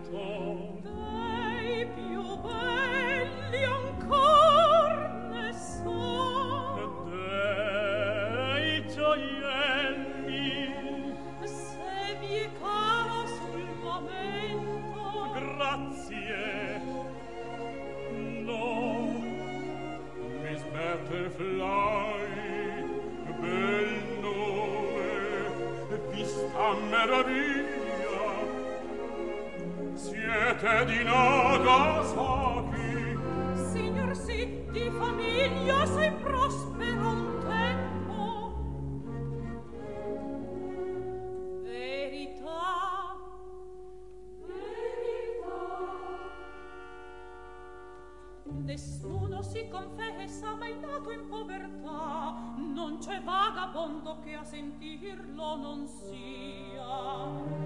dei più belli ancor ne so, dei gioielli, se vi è caro sul momento. grazie. No, Miss Butterfly, bel nome, vista meraviglia, siete di Nagasaki. Signor sì, di famiglia sei prospero un tempo. Verità, nessuno si confessa mai nato in povertà, non c'è vagabondo che a sentirlo non sia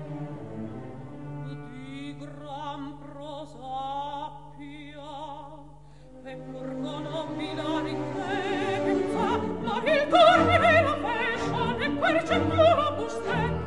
di gran prosapia e pur con nobila ricchezza, ma il cuore e la fashion e per c'è più robustezza.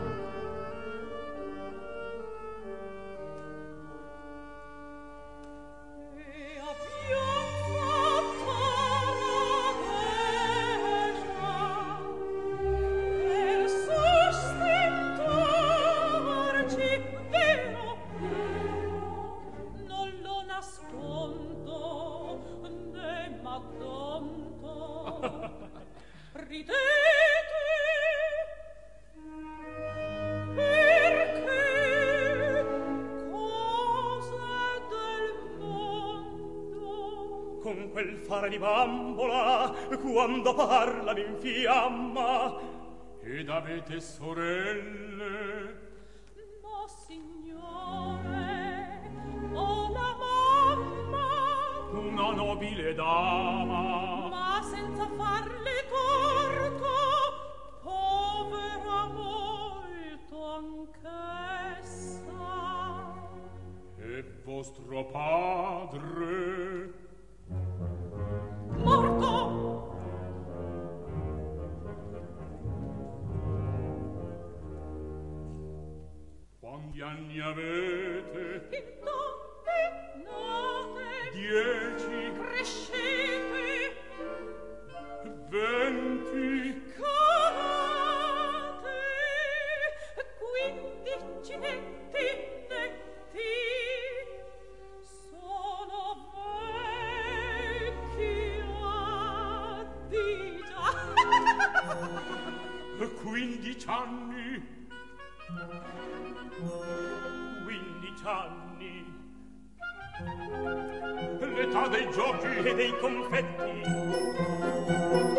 Con quel fare di bambola, quando parla mi infiamma. Ed avete sorelle? No, signore, ho la mamma, Una nobile dama. ma senza farle torto, povera molto anch'essa. E vostro padre? Morto! Quanti anni avete? In donne nate 10, crescete 20, calate 15 netti netti. Sono vecchia di già. 15 anni. 15 anni. L'età dei giochi e dei confetti.